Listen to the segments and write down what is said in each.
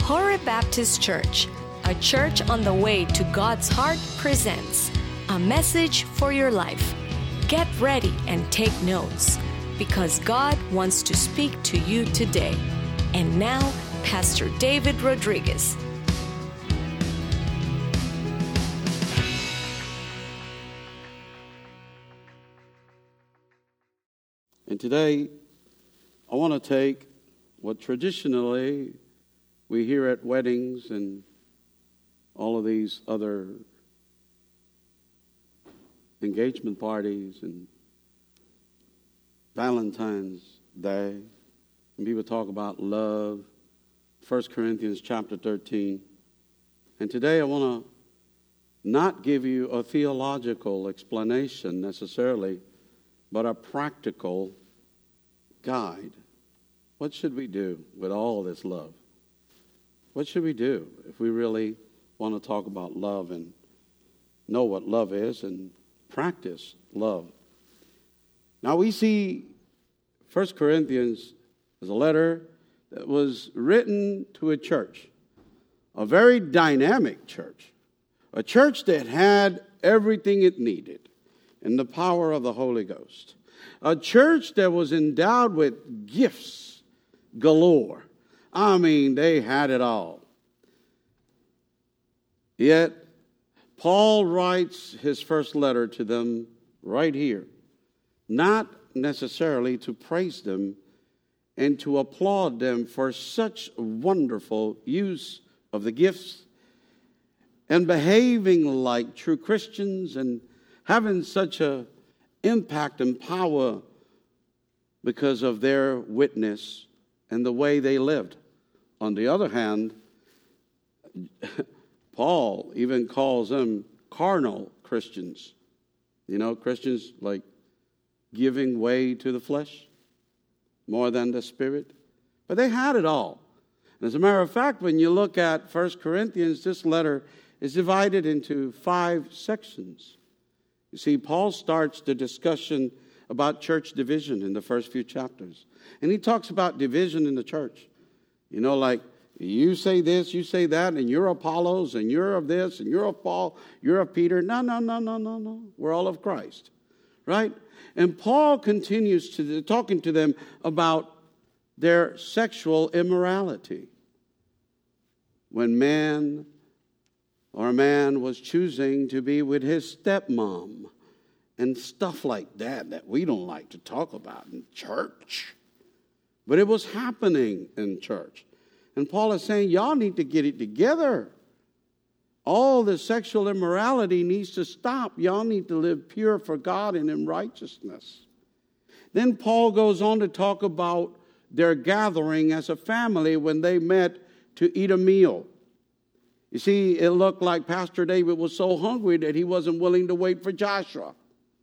Horeb Baptist Church, a church on the way to God's heart, presents a message for your life. Get ready and take notes, because God wants to speak to you today. And now, Pastor David Rodriguez. And today, I want to take what traditionally we hear at weddings and all of these other engagement parties and Valentine's Day, and people talk about love, 1 Corinthians chapter 13. And today I want to not give you a theological explanation necessarily, but a practical guide. What should we do with all this love? What should we do if we really want to talk about love and know what love is and practice love? Now we see 1 Corinthians as a letter that was written to a church, a very dynamic church, a church that had everything it needed in the power of the Holy Ghost, a church that was endowed with gifts galore. I mean, they had it all. Yet, Paul writes his first letter to them right here, not necessarily to praise them and to applaud them for such wonderful use of the gifts and behaving like true Christians and having such an impact and power because of their witness and the way they lived. On the other hand, Paul even calls them carnal Christians. You know, Christians like giving way to the flesh more than the spirit. But they had it all. And as a matter of fact, when you look at 1 Corinthians, this letter is divided into 5 sections. You see, Paul starts the discussion about church division in the first few chapters. And he talks about division in the church. You know, like, you say this, you say that, and you're Apollos, and you're of this, and you're of Paul, you're of Peter. No. We're all of Christ, right? And Paul continues talking to them about their sexual immorality. When a man was choosing to be with his stepmom and stuff like that we don't like to talk about in church. But it was happening in church. And Paul is saying, y'all need to get it together. All the sexual immorality needs to stop. Y'all need to live pure for God and in righteousness. Then Paul goes on to talk about their gathering as a family when they met to eat a meal. You see, it looked like Pastor David was so hungry that he wasn't willing to wait for Joshua.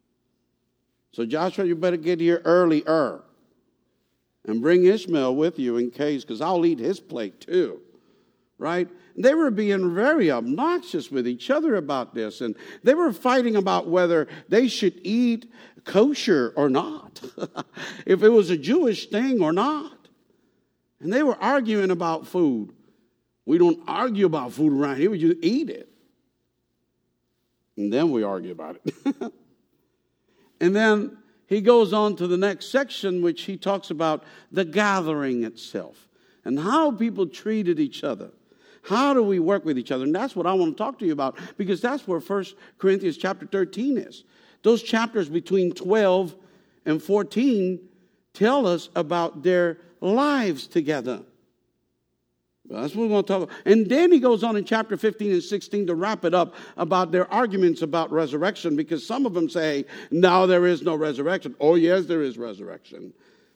So Joshua, you better get here earlier. And bring Ishmael with you in case, because I'll eat his plate too, right? They were being very obnoxious with each other about this, and they were fighting about whether they should eat kosher or not, if it was a Jewish thing or not. And they were arguing about food. We don't argue about food around here, we just eat it. And then we argue about it. And then he goes on to the next section, which he talks about the gathering itself and how people treated each other. How do we work with each other? And that's what I want to talk to you about, because that's where 1 Corinthians chapter 13 is. Those chapters between 12 and 14 tell us about their lives together. Well, that's what we want to talk about. And then he goes on in chapter 15 and 16 to wrap it up about their arguments about resurrection, because some of them say, no, there is no resurrection. Oh, yes, there is resurrection.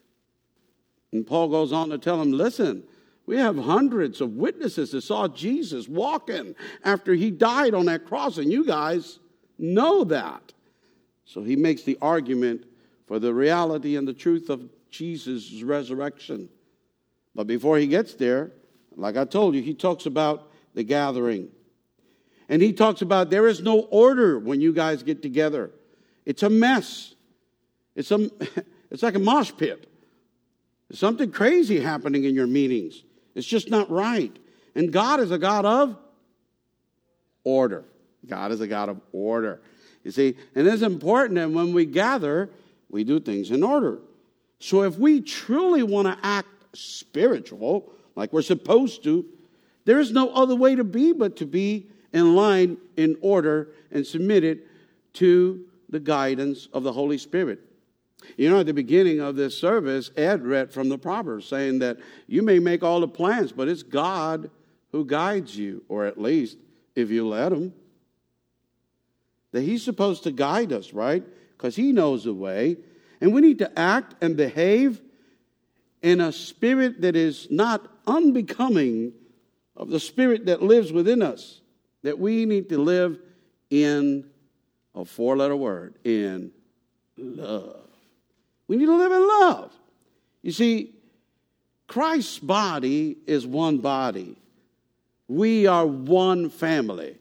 And Paul goes on to tell them, listen, we have hundreds of witnesses that saw Jesus walking after he died on that cross, and you guys know that. So he makes the argument for the reality and the truth of Jesus' resurrection. But before he gets there, like I told you, he talks about the gathering. And he talks about there is no order when you guys get together. It's a mess. It's like a mosh pit. There's something crazy happening in your meetings. It's just not right. And God is a God of order. God is a God of order. You see, and it's important that when we gather, we do things in order. So if we truly want to act spiritual, like we're supposed to, there is no other way to be but to be in line, in order, and submitted to the guidance of the Holy Spirit. You know, at the beginning of this service, Ed read from the Proverbs saying that you may make all the plans, but it's God who guides you, or at least if you let him. That he's supposed to guide us, right? Because he knows the way. And we need to act and behave in a spirit that is not unbecoming of the spirit that lives within us. That we need to live in a four-letter word, in love. We need to live in love. You see, Christ's body is one body. We are one family.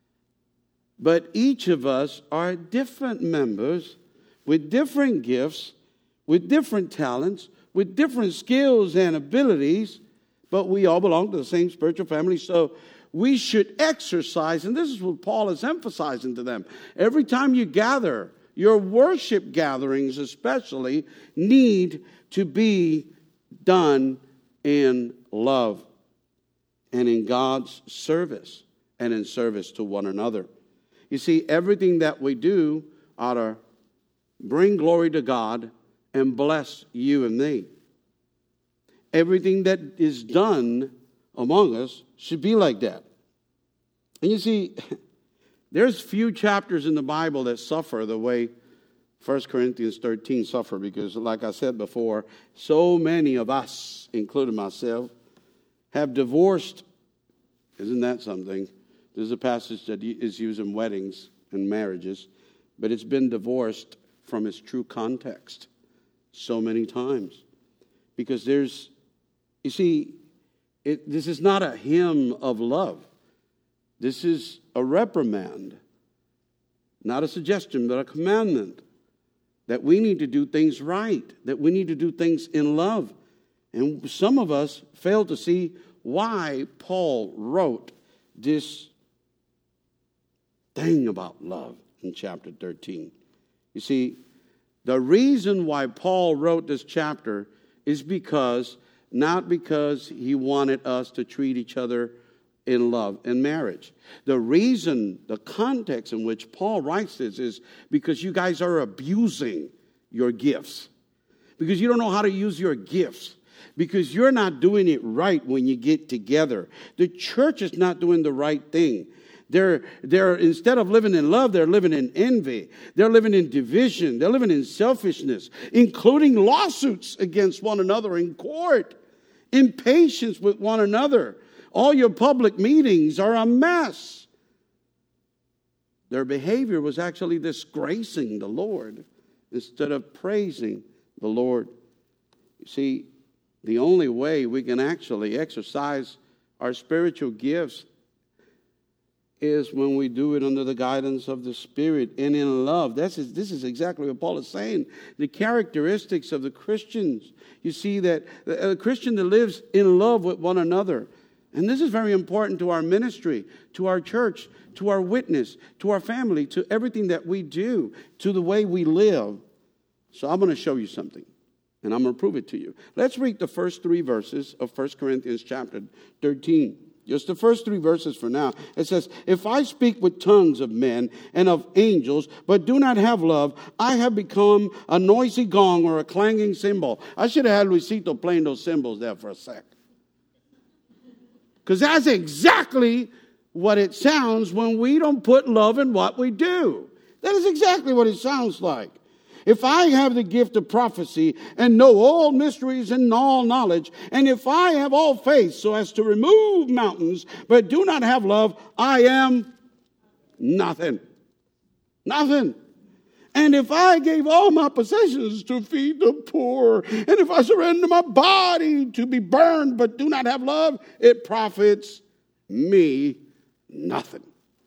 But each of us are different members with different gifts, with different talents, with different skills and abilities, but we all belong to the same spiritual family. So we should exercise, and this is what Paul is emphasizing to them. Every time you gather, your worship gatherings especially need to be done in love and in God's service and in service to one another. You see, everything that we do ought to bring glory to God and bless you and me. Everything that is done among us should be like that. And you see, there's few chapters in the Bible that suffer the way 1 Corinthians 13 suffer, because like I said before, so many of us, including myself, have divorced. Isn't that something? There's a passage that is used in weddings and marriages, but it's been divorced from its true context so many times. Because this is not a hymn of love. This is a reprimand, not a suggestion, but a commandment that we need to do things right, that we need to do things in love. And some of us fail to see why Paul wrote this thing about love in chapter 13. You see, the reason why Paul wrote this chapter is not because he wanted us to treat each other in love in marriage. The reason, the context in which Paul writes this is because you guys are abusing your gifts. Because you don't know how to use your gifts. Because you're not doing it right when you get together. The church is not doing the right thing. They're instead of living in love, they're living in envy. They're living in division. They're living in selfishness, including lawsuits against one another in court, impatience with one another. All your public meetings are a mess. Their behavior was actually disgracing the Lord instead of praising the Lord. You see, the only way we can actually exercise our spiritual gifts is when we do it under the guidance of the Spirit and in love. This is exactly what Paul is saying. The characteristics of the Christians. You see that a Christian that lives in love with one another. And this is very important to our ministry, to our church, to our witness, to our family, to everything that we do, to the way we live. So I'm going to show you something, and I'm going to prove it to you. Let's read the first 3 verses of 1 Corinthians chapter 13. Just the first 3 verses for now. It says, if I speak with tongues of men and of angels, but do not have love, I have become a noisy gong or a clanging cymbal. I should have had Luisito playing those cymbals there for a sec. Because that's exactly what it sounds when we don't put love in what we do. That is exactly what it sounds like. If I have the gift of prophecy and know all mysteries and all knowledge, and if I have all faith so as to remove mountains, but do not have love, I am nothing. Nothing. And if I gave all my possessions to feed the poor, and if I surrender my body to be burned, but do not have love, it profits me nothing.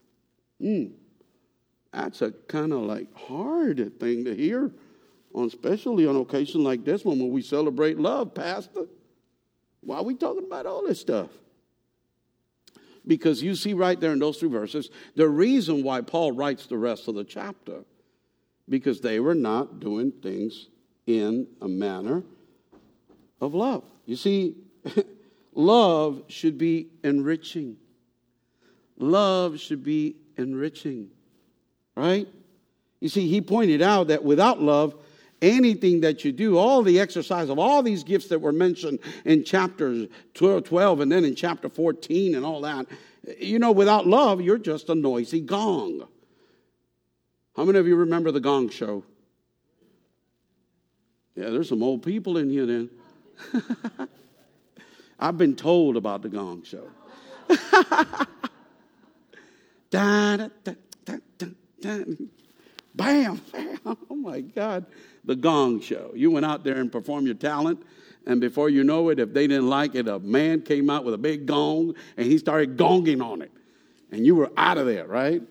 That's a kind of like hard thing to hear, especially on occasion like this one when we celebrate love, Pastor. Why are we talking about all this stuff? Because you see right there in those 3 verses, the reason why Paul writes the rest of the chapter. Because they were not doing things in a manner of love. You see, love should be enriching. Love should be enriching. Right? You see, he pointed out that without love, anything that you do, all the exercise of all these gifts that were mentioned in chapters 12 and then in chapter 14 and all that, without love, you're just a noisy gong. How many of you remember the Gong Show? Yeah, there's some old people in here then. I've been told about the Gong Show. Da, da, da, da, da, da. Bam, bam. Oh my God. The Gong Show. You went out there and performed your talent, and before you know it, if they didn't like it, a man came out with a big gong, and he started gonging on it. And you were out of there, right?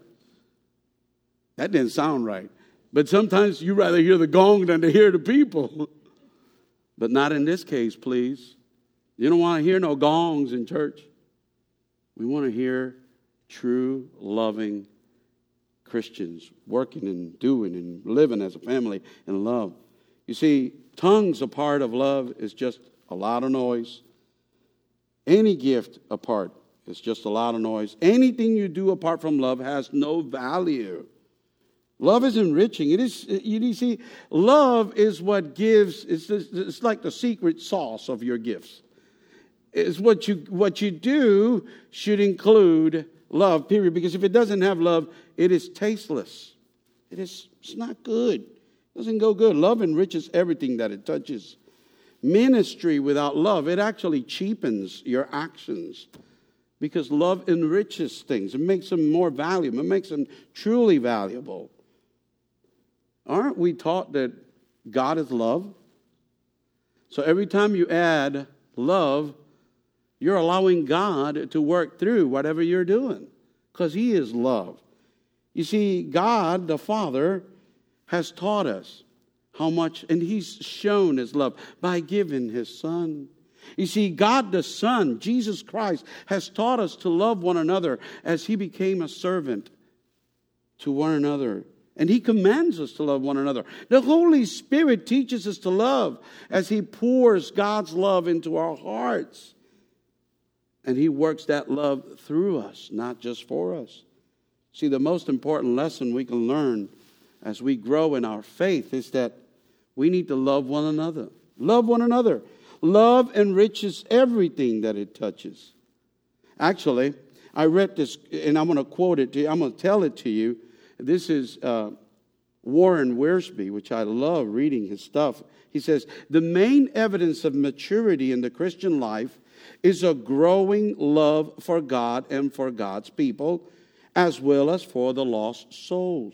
That didn't sound right. But sometimes you rather hear the gong than to hear the people. But not in this case, please. You don't want to hear no gongs in church. We want to hear true, loving Christians working and doing and living as a family in love. You see, tongues apart of love is just a lot of noise. Any gift apart is just a lot of noise. Anything you do apart from love has no value. Love is enriching. It is. You see, love is what gives. It's like the secret sauce of your gifts. It's what you do should include love. Period. Because if it doesn't have love, it is tasteless. It's not good. It doesn't go good. Love enriches everything that it touches. Ministry without love, it actually cheapens your actions. Because love enriches things. It makes them more valuable. It makes them truly valuable. Aren't we taught that God is love? So every time you add love, you're allowing God to work through whatever you're doing. Because He is love. You see, God, the Father, has taught us how much, and He's shown His love by giving His Son. You see, God the Son, Jesus Christ, has taught us to love one another as He became a servant to one another. And He commands us to love one another. The Holy Spirit teaches us to love as He pours God's love into our hearts. And He works that love through us, not just for us. See, the most important lesson we can learn as we grow in our faith is that we need to love one another. Love one another. Love enriches everything that it touches. Actually, I read this, and I'm going to quote it to you. I'm going to tell it to you. This is Warren Wiersbe, which I love reading his stuff. He says, the main evidence of maturity in the Christian life is a growing love for God and for God's people, as well as for the lost souls.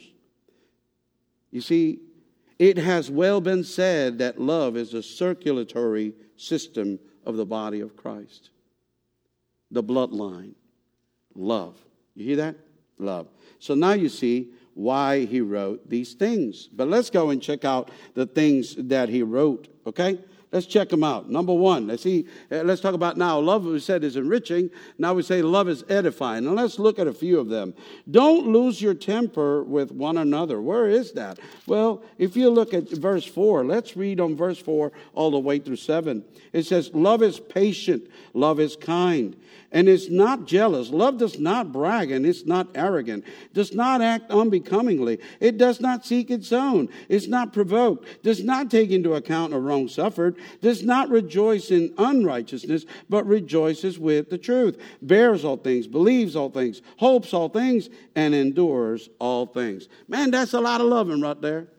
You see, it has well been said that love is a circulatory system of the body of Christ. The bloodline. Love. You hear that? Love. So now you see why he wrote these things. But let's go and check out the things that he wrote, okay? Let's check them out. Number one, let's talk about now. Love, we said, is enriching. Now we say love is edifying. Now let's look at a few of them. Don't lose your temper with one another. Where is that? Well, if you look at verse 4, let's read on verse 4 all the way through 7. It says, love is patient. Love is kind. And it's not jealous. Love does not brag, and it's not arrogant. Does not act unbecomingly. It does not seek its own. It's not provoked. Does not take into account a wrong suffered. Does not rejoice in unrighteousness, but rejoices with the truth. Bears all things, believes all things, hopes all things, and endures all things. Man, that's a lot of loving right there.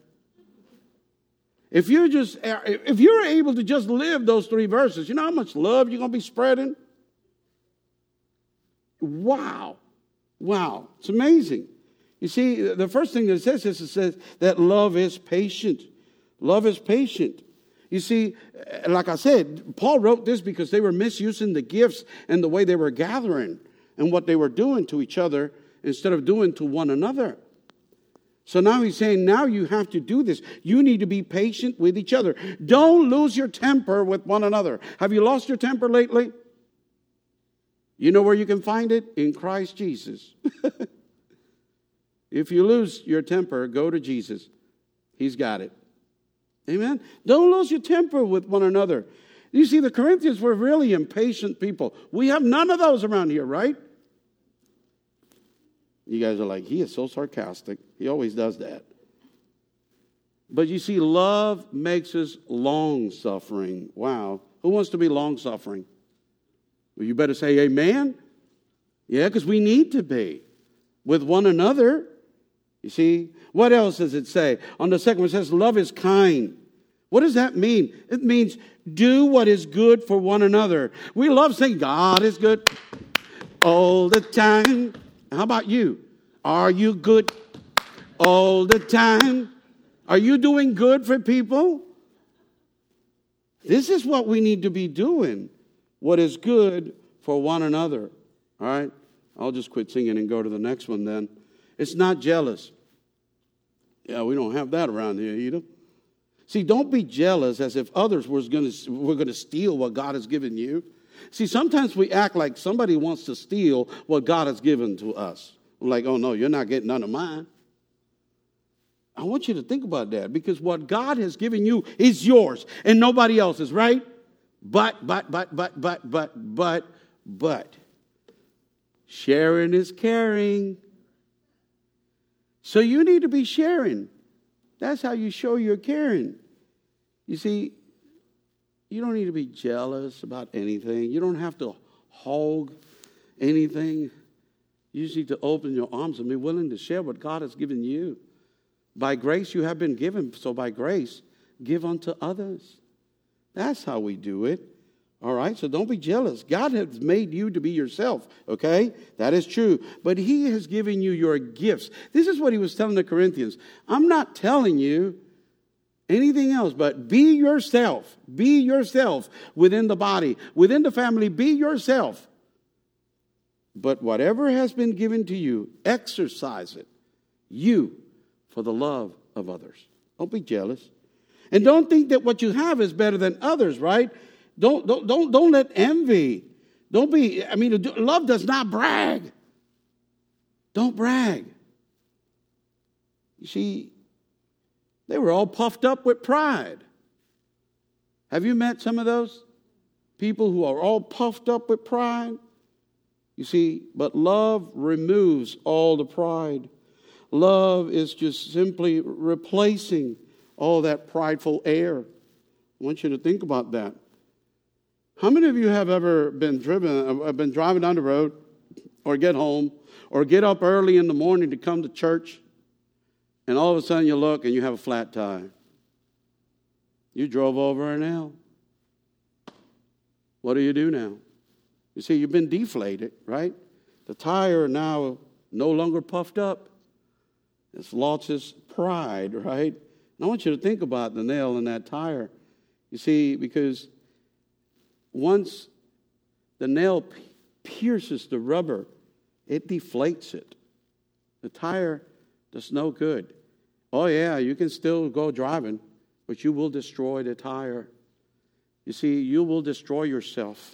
If you're able to just live those 3 verses, you know how much love you're going to be spreading? Wow. It's amazing. You see, the first thing that it says is it says that love is patient. Love is patient. You see, like I said, Paul wrote this because they were misusing the gifts and the way they were gathering and what they were doing to each other instead of doing to one another. So now he's saying, now you have to do this. You need to be patient with each other. Don't lose your temper with one another. Have you lost your temper lately? You know where you can find it? In Christ Jesus. If you lose your temper, go to Jesus. He's got it. Amen? Don't lose your temper with one another. You see, the Corinthians were really impatient people. We have none of those around here, right? You guys are like, he is so sarcastic. He always does that. But you see, love makes us long-suffering. Wow. Who wants to be long-suffering? Well, you better say amen. Yeah, because we need to be with one another. You see, what else does it say? On the second one, it says, love is kind. What does that mean? It means do what is good for one another. We love saying God is good all the time. How about you? Are you good all the time? Are you doing good for people? This is what we need to be doing. What is good for one another. All right? I'll just quit singing and go to the next one then. It's not jealous. Yeah, we don't have that around here either. See, don't be jealous as if others were going to steal what God has given you. See, sometimes we act like somebody wants to steal what God has given to us. Like, oh, no, you're not getting none of mine. I want you to think about that, because what God has given you is yours and nobody else's, right? But. Sharing is caring. So you need to be sharing. That's how you show you're caring. You see, you don't need to be jealous about anything. You don't have to hog anything. You just need to open your arms and be willing to share what God has given you. By grace you have been given, so by grace give unto others. That's how we do it. All right, so don't be jealous. God has made you to be yourself, okay? That is true. But he has given you your gifts. This is what he was telling the Corinthians. I'm not telling you anything else, but be yourself. Be yourself within the body, within the family. Be yourself. But whatever has been given to you, exercise it. You, for the love of others. Don't be jealous. And don't think that what you have is better than others, right? Don't let envy. Love does not brag. Don't brag. You see, they were all puffed up with pride. Have you met some of those people who are all puffed up with pride? You see, but love removes all the pride. Love is just simply replacing all that prideful air. I want you to think about that. How many of you have ever been driving down the road, or get home, or get up early in the morning to come to church, and all of a sudden you look and you have a flat tire? You drove over a nail. What do you do now? You see, you've been deflated, right? The tire now no longer puffed up. It's lost its pride, right? And I want you to think about the nail in that tire. You see, because once the nail pierces the rubber, it deflates it. The tire does no good. Oh, yeah, you can still go driving, but you will destroy the tire. You see, you will destroy yourself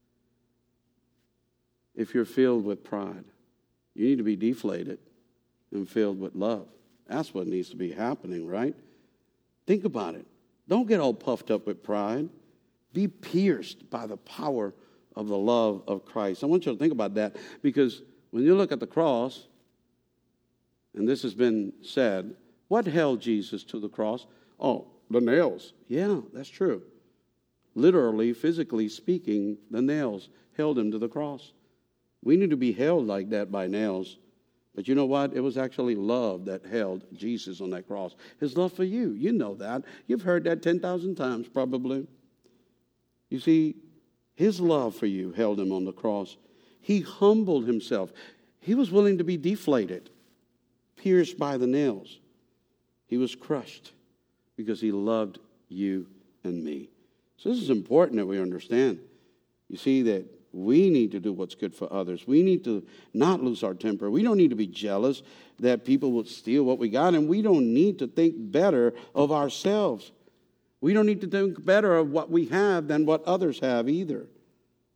if you're filled with pride. You need to be deflated and filled with love. That's what needs to be happening, right? Think about it. Don't get all puffed up with pride. Be pierced by the power of the love of Christ. I want you to think about that, because when you look at the cross, and this has been said, what held Jesus to the cross? Oh, the nails. Yeah, that's true. Literally, physically speaking, the nails held him to the cross. We need to be held like that by nails. But you know what? It was actually love that held Jesus on that cross. His love for you. You know that. You've heard that 10,000 times probably. You see, his love for you held him on the cross. He humbled himself. He was willing to be deflated, pierced by the nails. He was crushed because he loved you and me. So this is important that we understand. You see that we need to do what's good for others. We need to not lose our temper. We don't need to be jealous that people will steal what we got, and we don't need to think better of ourselves. We don't need to think better of what we have than what others have either.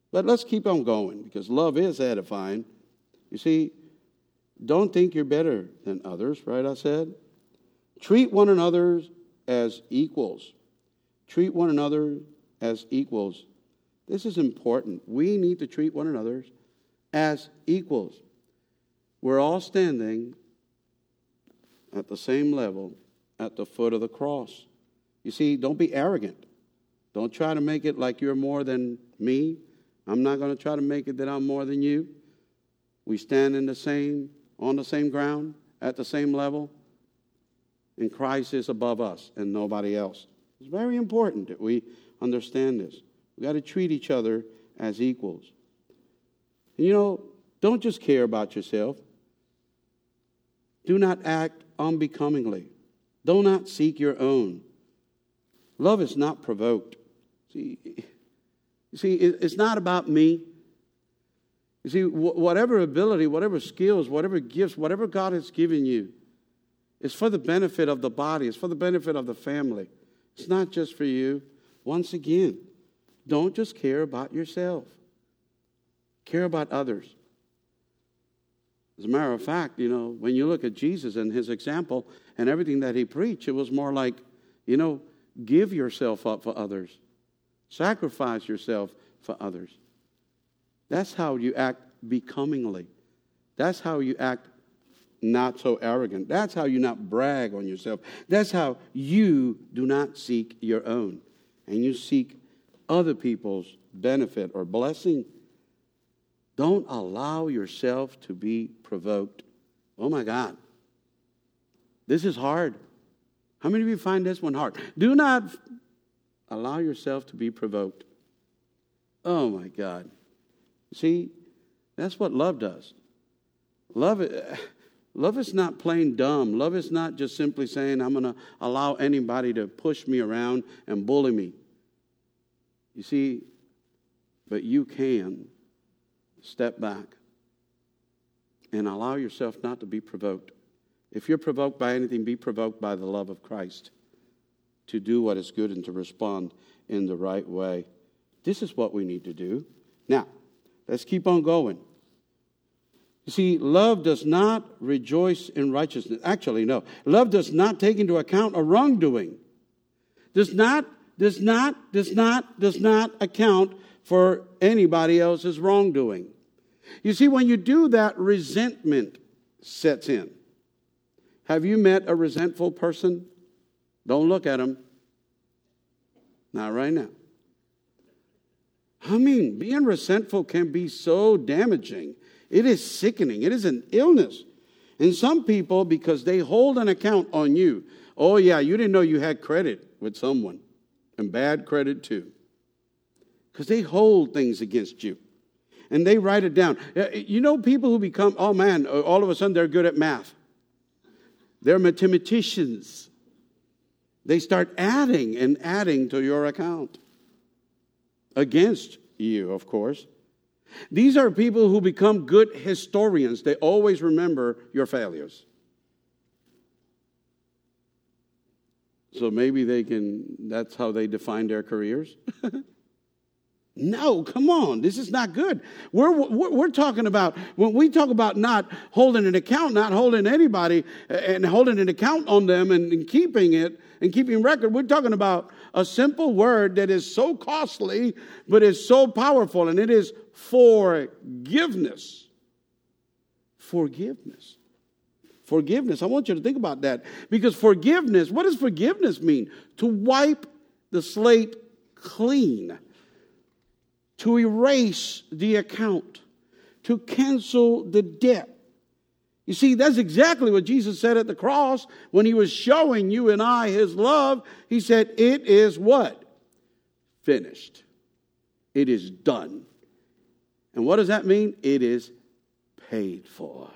But let's keep on going because love is edifying. You see, don't think you're better than others, right? I said. Treat one another as equals. Treat one another as equals. This is important. We need to treat one another as equals. We're all standing at the same level at the foot of the cross. You see, don't be arrogant. Don't try to make it like you're more than me. I'm not going to try to make it that I'm more than you. We stand on the same ground, at the same level, and Christ is above us and nobody else. It's very important that we understand this. We've got to treat each other as equals. And don't just care about yourself. Do not act unbecomingly. Do not seek your own. Love is not provoked. See, it's not about me. You see, whatever ability, whatever skills, whatever gifts, whatever God has given you, it's for the benefit of the body. It's for the benefit of the family. It's not just for you. Once again, don't just care about yourself. Care about others. As a matter of fact, when you look at Jesus and his example and everything that he preached, it was more like, give yourself up for others. Sacrifice yourself for others. That's how you act becomingly. That's how you act not so arrogant. That's how you not brag on yourself. That's how you do not seek your own. And you seek other people's benefit or blessing. Don't allow yourself to be provoked. Oh my God. This is hard. How many of you find this one hard? Do not allow yourself to be provoked. Oh my God. See, that's what love does. Love is not plain dumb. Love is not just simply saying, I'm going to allow anybody to push me around and bully me. You see, but you can step back and allow yourself not to be provoked. If you're provoked by anything, be provoked by the love of Christ to do what is good and to respond in the right way. This is what we need to do. Now, let's keep on going. You see, love does not rejoice in righteousness. Actually, no. Love does not take into account a wrongdoing. Does not account for anybody else's wrongdoing. You see, when you do that, resentment sets in. Have you met a resentful person? Don't look at them. Not right now. I mean, being resentful can be so damaging. It is sickening. It is an illness. And some people, because they hold an account on you, oh yeah, you didn't know you had credit with someone, and bad credit too. Because they hold things against you. And they write it down. People who become, oh man, all of a sudden they're good at math. They're mathematicians. They start adding and adding to your account. Against you, of course. These are people who become good historians. They always remember your failures. So maybe that's how they define their careers. No, come on. This is not good. We're talking about, when we talk about not holding an account, not holding anybody and holding an account on them and keeping it and keeping record, we're talking about a simple word that is so costly but is so powerful, and it is forgiveness. Forgiveness. Forgiveness. I want you to think about that, because forgiveness, what does forgiveness mean? To wipe the slate clean. To erase the account, to cancel the debt. You see, that's exactly what Jesus said at the cross when he was showing you and I his love. He said, it is what? Finished. It is done. And what does that mean? It is paid for.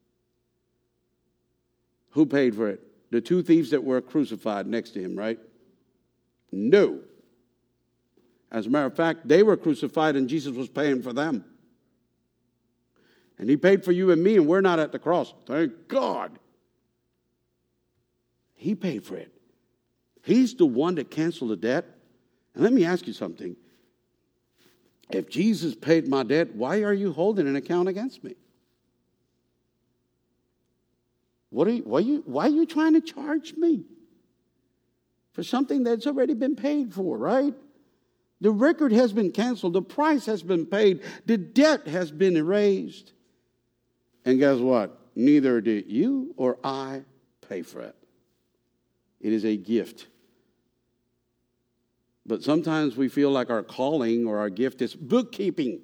Who paid for it? The two thieves that were crucified next to him, right? No. As a matter of fact, they were crucified and Jesus was paying for them. And he paid for you and me, and we're not at the cross. Thank God. He paid for it. He's the one that canceled the debt. And let me ask you something. If Jesus paid my debt, why are you holding an account against me? Why are you trying to charge me for something that's already been paid for, right? The record has been canceled. The price has been paid. The debt has been erased. And guess what? Neither did you or I pay for it. It is a gift. But sometimes we feel like our calling or our gift is bookkeeping.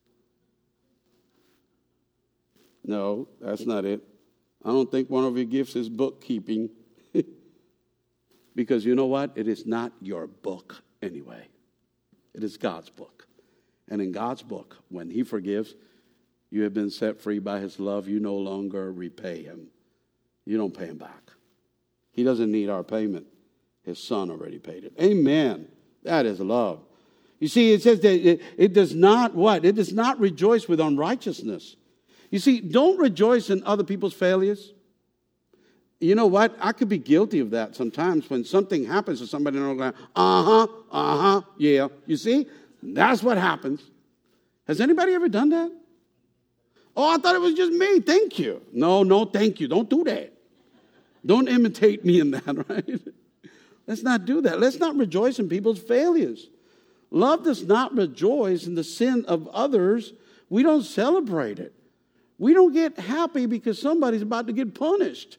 No, that's not it. I don't think one of your gifts is bookkeeping. Because you know what? It is not your book anyway. It is God's book. And in God's book, when He forgives, you have been set free by His love. You no longer repay Him. You don't pay Him back. He doesn't need our payment. His Son already paid it. Amen. That is love. You see, it says that it does not what? It does not rejoice with unrighteousness. You see, don't rejoice in other people's failures. You know what? I could be guilty of that sometimes when something happens to somebody and I'm going, yeah. You see? That's what happens. Has anybody ever done that? Oh, I thought it was just me. Thank you. No, thank you. Don't do that. Don't imitate me in that, right? Let's not do that. Let's not rejoice in people's failures. Love does not rejoice in the sin of others. We don't celebrate it. We don't get happy because somebody's about to get punished.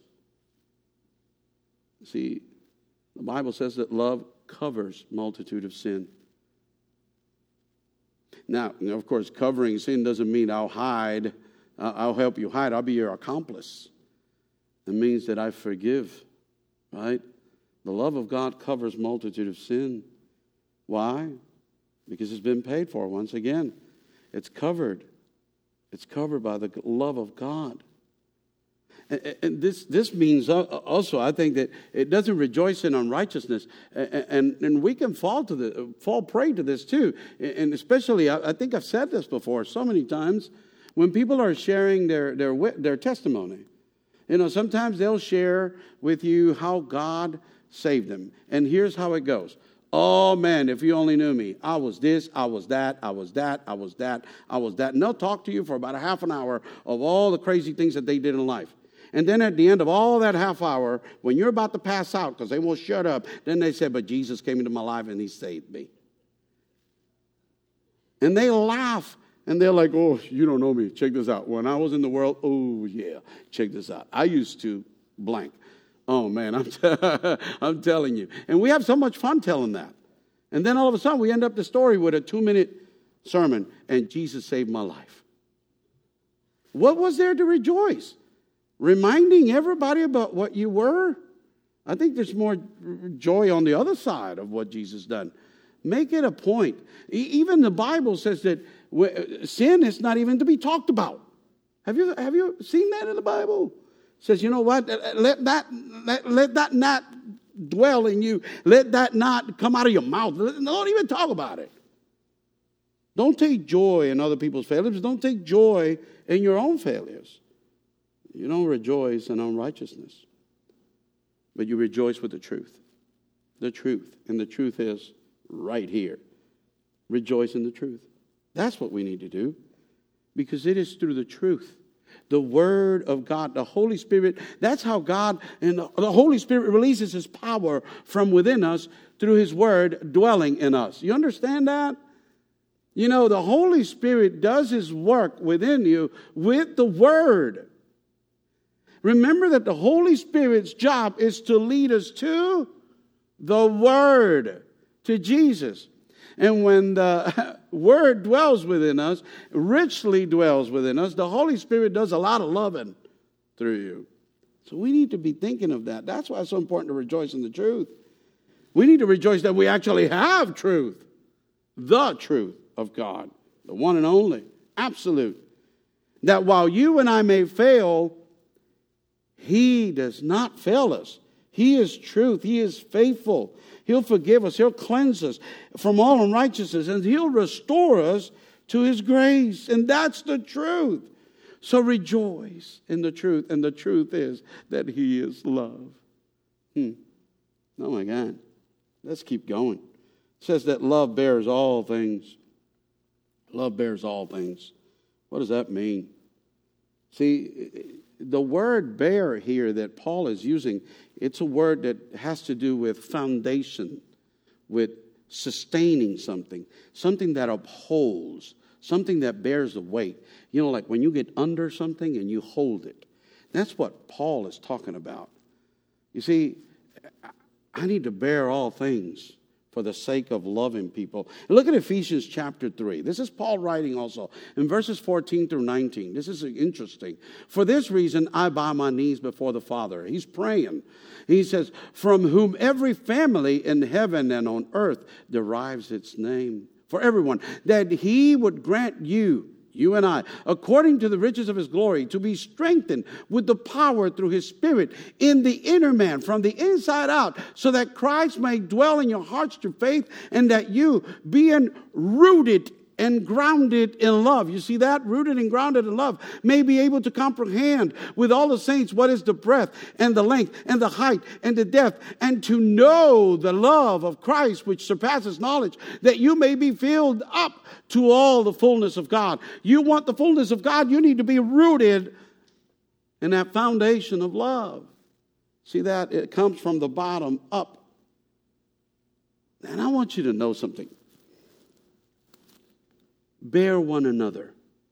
See, the Bible says that love covers multitude of sin. Now, of course, covering sin doesn't mean I'll hide. I'll help you hide. I'll be your accomplice. It means that I forgive, right? The love of God covers multitude of sin. Why? Because it's been paid for once again. It's covered. It's covered by the love of God. And this means also, I think, that it doesn't rejoice in unrighteousness. And we can fall prey to this too. And especially, I think I've said this before so many times, when people are sharing their testimony. You know, sometimes they'll share with you how God saved them. And here's how it goes. Oh, man, if you only knew me. I was this, I was that, I was that, I was that, I was that. And they'll talk to you for about a half an hour of all the crazy things that they did in life. And then at the end of all that half hour, when you're about to pass out, because they won't shut up, then they say, but Jesus came into my life and He saved me. And they laugh. And they're like, oh, you don't know me. Check this out. When I was in the world, oh, yeah, check this out. I used to blank. Oh, man, I'm telling you. And we have so much fun telling that. And then all of a sudden, we end up the story with a 2-minute sermon, and Jesus saved my life. What was there to rejoice? Reminding everybody about what you were? I think there's more joy on the other side of what Jesus done. Make it a point. Even the Bible says that sin is not even to be talked about. Have you seen that in the Bible? It says, you know what? Let that not dwell in you. Let that not come out of your mouth. Don't even talk about it. Don't take joy in other people's failures. Don't take joy in your own failures. You don't rejoice in unrighteousness, but you rejoice with the truth. The truth. And the truth is right here. Rejoice in the truth. That's what we need to do, because it is through the truth, the Word of God, the Holy Spirit. That's how God and the Holy Spirit releases His power from within us through His Word dwelling in us. You understand that? You know, the Holy Spirit does His work within you with the Word. Remember that the Holy Spirit's job is to lead us to the Word, to Jesus. And when the Word dwells within us, richly dwells within us, the Holy Spirit does a lot of loving through you. So we need to be thinking of that. That's why it's so important to rejoice in the truth. We need to rejoice that we actually have truth, the truth of God, the one and only, absolute. That while you and I may fail, He does not fail us. He is truth. He is faithful. He'll forgive us. He'll cleanse us from all unrighteousness. And He'll restore us to His grace. And that's the truth. So rejoice in the truth. And the truth is that He is love. Oh my God. Let's keep going. It says that love bears all things. Love bears all things. What does that mean? See, the word bear here that Paul is using, it's a word that has to do with foundation, with sustaining something that upholds, something that bears the weight. You know, like when you get under something and you hold it. That's what Paul is talking about. You see, I need to bear all things for the sake of loving people. And look at Ephesians chapter 3. This is Paul writing also in verses 14 through 19. This is interesting. For this reason, I bow my knees before the Father. He's praying. He says, from whom every family in heaven and on earth derives its name. For everyone, that he would grant you and I, according to the riches of his glory, to be strengthened with the power through his Spirit in the inner man, from the inside out, so that Christ may dwell in your hearts through faith, and that you, being rooted and grounded in love. You see that? Rooted and grounded in love, may be able to comprehend with all the saints what is the breadth and the length and the height and the depth, and to know the love of Christ which surpasses knowledge, that you may be filled up to all the fullness of God. You want the fullness of God, you need to be rooted in that foundation of love. See that? It comes from the bottom up. And I want you to know something. Bear one another.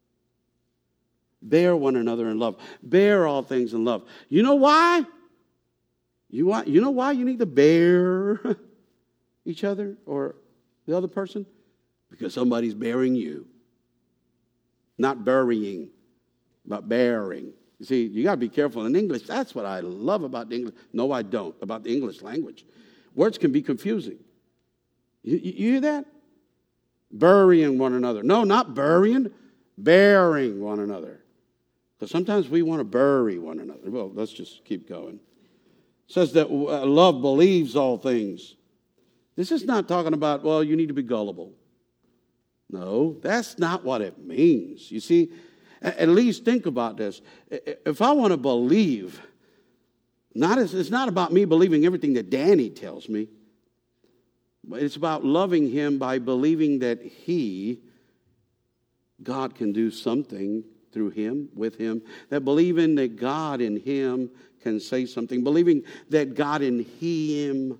Bear one another in love. Bear all things in love. You know why? You know why you need to bear each other or the other person? Because somebody's bearing you. Not burying, but bearing. You see, you got to be careful in English. That's what I love about the English. No, I don't. About the English language. Words can be confusing. You hear that? Burying one another. No, not burying. Bearing one another. Because sometimes we want to bury one another. Well, let's just keep going. It says that love believes all things. This is not talking about, well, you need to be gullible. No, that's not what it means. You see, at least think about this. If I want to believe, it's not about me believing everything that Danny tells me. It's about loving him by believing that God can do something through him, with him. That believing that God in him can say something. Believing that God in him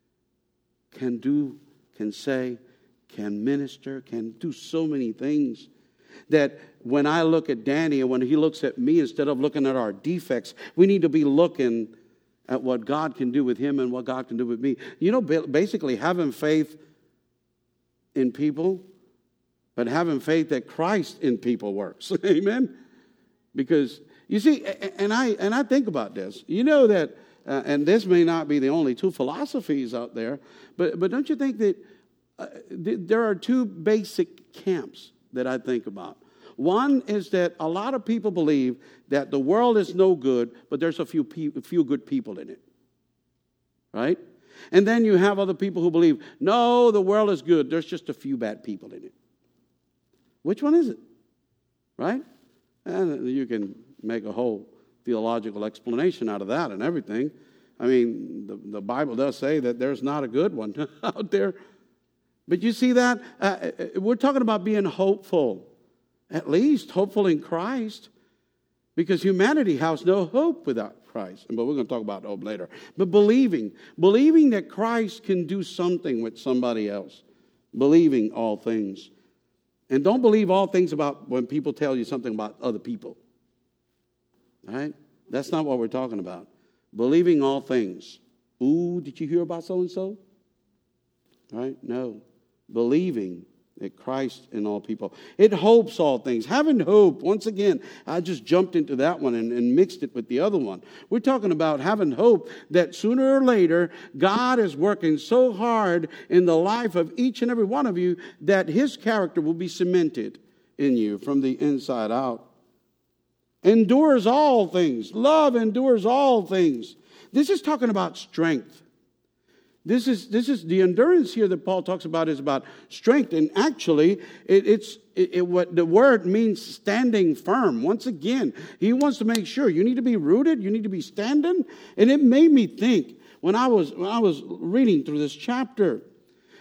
can do, can say, can minister, can do so many things. That when I look at Danny and when he looks at me, instead of looking at our defects, we need to be looking at what God can do with him and what God can do with me. You know, basically having faith in people, but having faith that Christ in people works. Amen? Because, you see, and I think about this. You know that, and this may not be the only two philosophies out there, but don't you think that there are two basic camps that I think about? One is that a lot of people believe that the world is no good, but there's a few good people in it. Right? And then you have other people who believe, no, the world is good, there's just a few bad people in it. Which one is it? Right? And you can make a whole theological explanation out of that and everything. I mean, the Bible does say that there's not a good one out there. But you see that? We're talking about being hopeful. At least hopeful in Christ, because humanity has no hope without Christ. But we're going to talk about hope later. But believing that Christ can do something with somebody else. Believing all things. And don't believe all things about when people tell you something about other people. All right? That's not what we're talking about. Believing all things. Ooh, did you hear about so-and-so? All right? No. Believing that Christ in all people. It hopes all things. Having hope. Once again, I just jumped into that one and mixed it with the other one. We're talking about having hope that sooner or later, God is working so hard in the life of each and every one of you that his character will be cemented in you from the inside out. Endures all things. Love endures all things. This is talking about strength. This is the endurance here that Paul talks about is about strength, and actually, what the word means standing firm. Once again, he wants to make sure you need to be rooted, you need to be standing, and it made me think when I was reading through this chapter,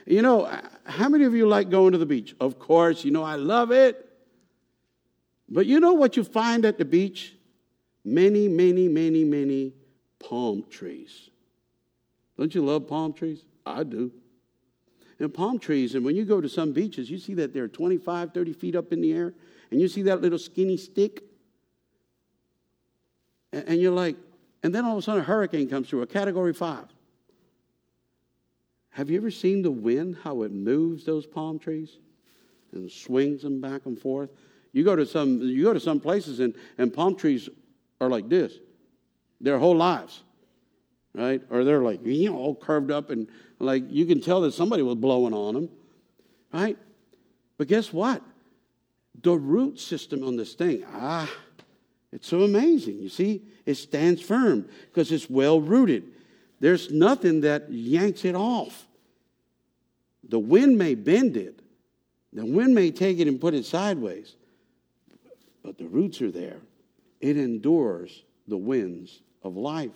You know, how many of you like going to the beach? Of course, you know I love it. But you know what you find at the beach? Many, many, many, many palm trees. Don't you love palm trees? I do. And palm trees, and when you go to some beaches, you see that they're 25, 30 feet up in the air, and you see that little skinny stick. And you're like, and then all of a sudden a hurricane comes through, a Category 5. Have you ever seen the wind, how it moves those palm trees and swings them back and forth? You go to some places and palm trees are like this their whole lives, right? Or they're like, all curved up and like you can tell that somebody was blowing on them, right? But guess what? The root system on this thing, it's so amazing. You see, it stands firm because it's well rooted. There's nothing that yanks it off. The wind may bend it. The wind may take it and put it sideways. But the roots are there. It endures the winds of life.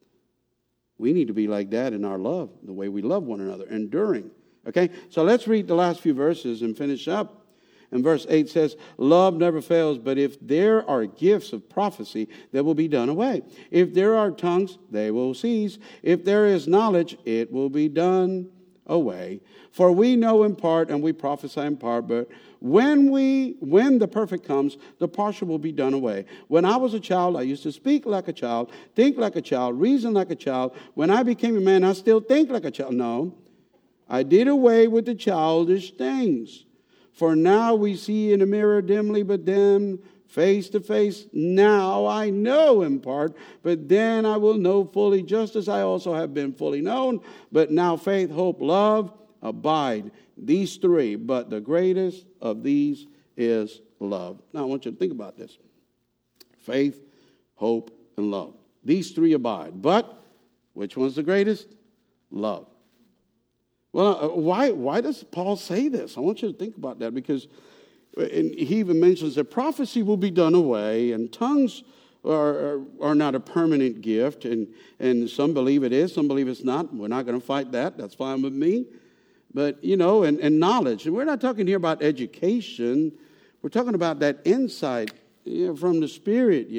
We need to be like that in our love, the way we love one another, enduring. Okay, so let's read the last few verses and finish up. And verse 8 says, love never fails, but if there are gifts of prophecy, they will be done away. If there are tongues, they will cease. If there is knowledge, it will be done away. For we know in part and we prophesy in part, but when the perfect comes, the partial will be done away. When I was a child, I used to speak like a child, think like a child, reason like a child. When I became a man, I still think like a child. No, I did away with the childish things. For now we see in a mirror dimly, but then face to face. Now I know in part, but then I will know fully, just as I also have been fully known. But now faith, hope, love abide, these three. But the greatest of these is love. Now I want you to think about this. Faith, hope, and love. These three abide. But which one's the greatest? Love. Well, why does Paul say this? I want you to think about that because he even mentions that prophecy will be done away and tongues are not a permanent gift. And some believe it is, some believe it's not. We're not going to fight that. That's fine with me. But, and knowledge. And we're not talking here about education. We're talking about that insight from the Spirit,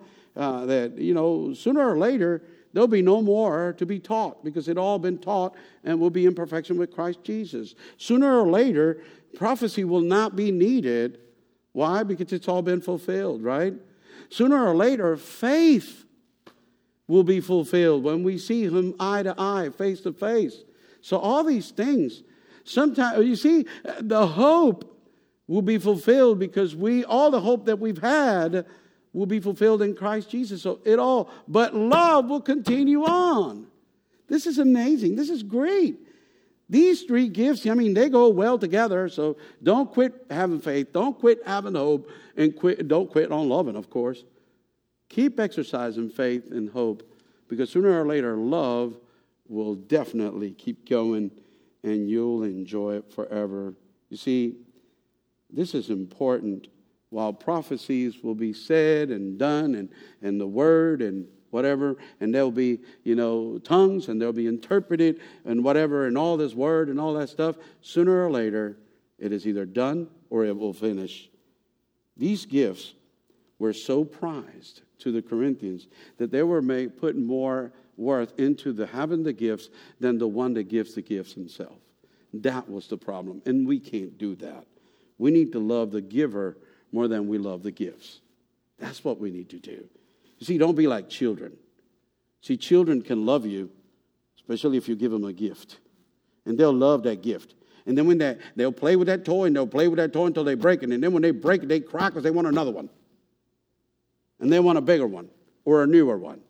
that, sooner or later, there'll be no more to be taught because it all been taught and will be in perfection with Christ Jesus. Sooner or later, prophecy will not be needed. Why? Because it's all been fulfilled, right? Sooner or later, faith will be fulfilled when we see Him eye to eye, face to face. So all these things, sometimes, you see, the hope will be fulfilled because all the hope that we've had will be fulfilled in Christ Jesus. But love will continue on. This is amazing. This is great. These three gifts, they go well together. So don't quit having faith. Don't quit having hope. And don't quit on loving, of course. Keep exercising faith and hope because sooner or later, love will definitely keep going and you'll enjoy it forever. You see, this is important. While prophecies will be said and done and the word and whatever, and there'll be, tongues and they'll be interpreted and whatever and all this word and all that stuff, sooner or later it is either done or it will finish. These gifts were so prized to the Corinthians that they were putting more worth into having the gifts than the one that gives the gifts himself. That was the problem, and we can't do that. We need to love the giver more than we love the gifts. That's what we need to do. You see, don't be like children. See, children can love you, especially if you give them a gift. And they'll love that gift. And then when they'll play with that toy, and they'll play with that toy until they break it. And then when they break it, they cry because they want another one. And they want a bigger one or a newer one.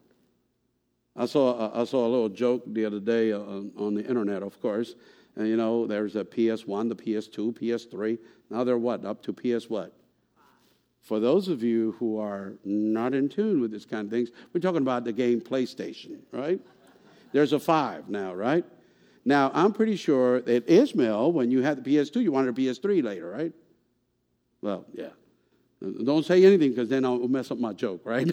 I saw a little joke the other day on the internet, of course. And, there's a PS1, the PS2, PS3. Now they're what? Up to PS what? For those of you who are not in tune with this kind of things, we're talking about the game PlayStation, right? There's a 5 now, right? Now, I'm pretty sure that Ishmael, when you had the PS2, you wanted a PS3 later, right? Well, yeah. Don't say anything because then I'll mess up my joke, right?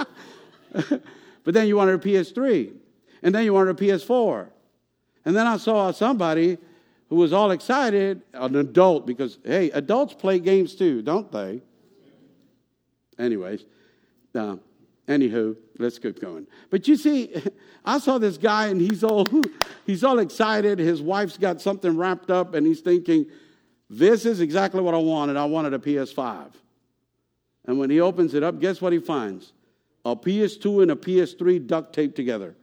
But then you wanted a PS3. And then you wanted a PS4. And then I saw somebody who was all excited, an adult, because, hey, adults play games too, don't they? Anyways, anywho, let's keep going. But you see, I saw this guy, and he's all excited. His wife's got something wrapped up, and he's thinking, this is exactly what I wanted. I wanted a PS5. And when he opens it up, guess what he finds? A PS2 and a PS3 duct taped together.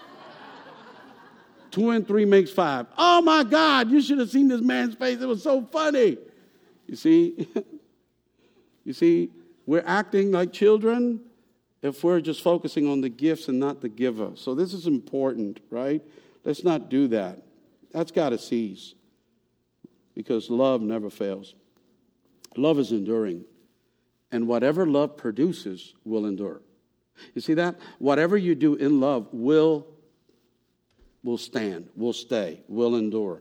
2 and 3 makes 5. Oh, my God, you should have seen this man's face. It was so funny. You see, we're acting like children if we're just focusing on the gifts and not the giver. So this is important, right? Let's not do that. That's got to cease, because love never fails. Love is enduring, and whatever love produces will endure. You see that? Whatever you do in love will stand, will stay, will endure.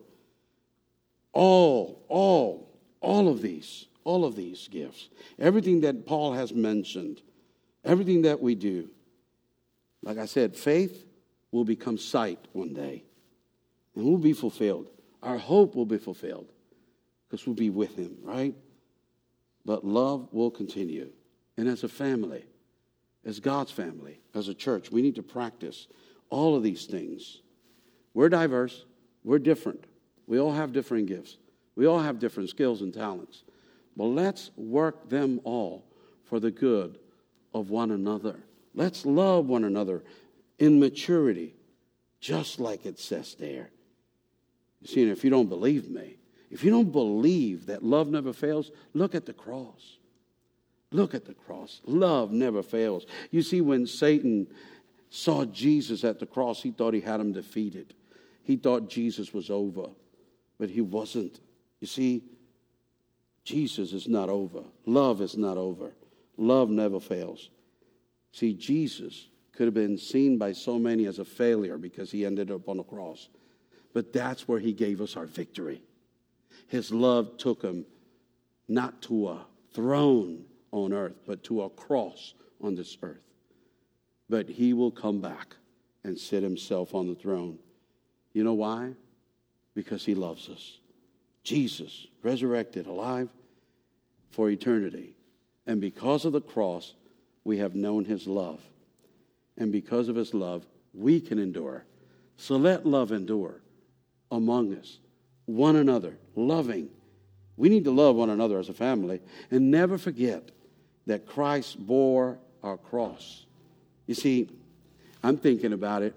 All of these gifts, everything that Paul has mentioned, everything that we do, like I said, faith will become sight one day, and we'll be fulfilled. Our hope will be fulfilled because we'll be with him, right? But love will continue. And as a family, as God's family, as a church, we need to practice all of these things. We're diverse. We're different. We all have different gifts. We all have different skills and talents. But let's work them all for the good of one another. Let's love one another in maturity, just like it says there. You see, and if you don't believe me, if you don't believe that love never fails, look at the cross. Look at the cross. Love never fails. You see, when Satan saw Jesus at the cross, he thought he had him defeated. He thought Jesus was over, but he wasn't. You see, Jesus is not over. Love is not over. Love never fails. See, Jesus could have been seen by so many as a failure because he ended up on the cross. But that's where he gave us our victory. His love took him not to a throne on earth, but to a cross on this earth. But he will come back and sit himself on the throne. You know why? Because he loves us. Jesus, resurrected, alive for eternity. And because of the cross, we have known his love. And because of his love, we can endure. So let love endure among us, one another, loving. We need to love one another as a family and never forget that Christ bore our cross. You see, I'm thinking about it.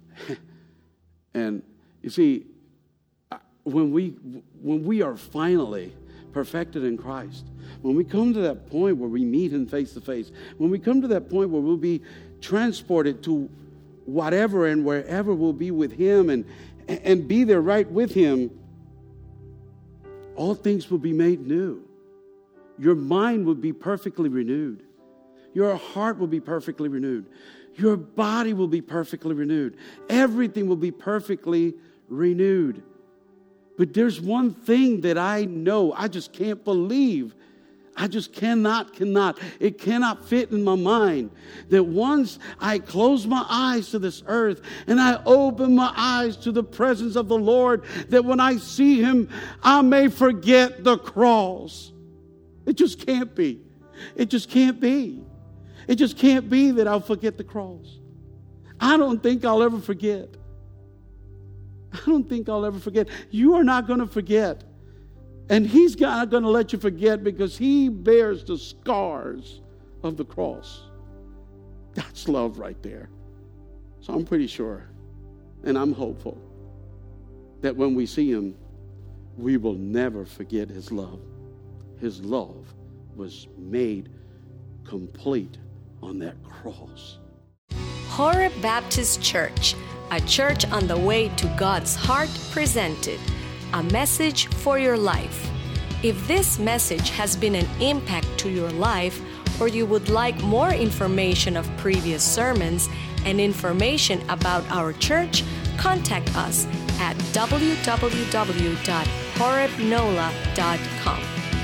And you see, when we are finally perfected in Christ, when we come to that point where we meet him face to face, when we come to that point where we'll be transported to whatever and wherever we'll be with him and be there right with him, all things will be made new. Your mind will be perfectly renewed. Your heart will be perfectly renewed. Your body will be perfectly renewed. Everything will be perfectly renewed. But there's one thing that I know, I just can't believe. I just cannot. It cannot fit in my mind that once I close my eyes to this earth and I open my eyes to the presence of the Lord, that when I see him, I may forget the cross. It just can't be. It just can't be. It just can't be that I'll forget the cross. I don't think I'll ever forget. I don't think I'll ever forget. You are not going to forget. And he's not going to let you forget because he bears the scars of the cross. That's love right there. So I'm pretty sure, and I'm hopeful, that when we see him, we will never forget his love. His love was made complete on that cross. Horeb Baptist Church, a church on the way to God's heart, presented a message for your life. If this message has been an impact to your life, or you would like more information of previous sermons and information about our church, contact us at www.horebnola.com.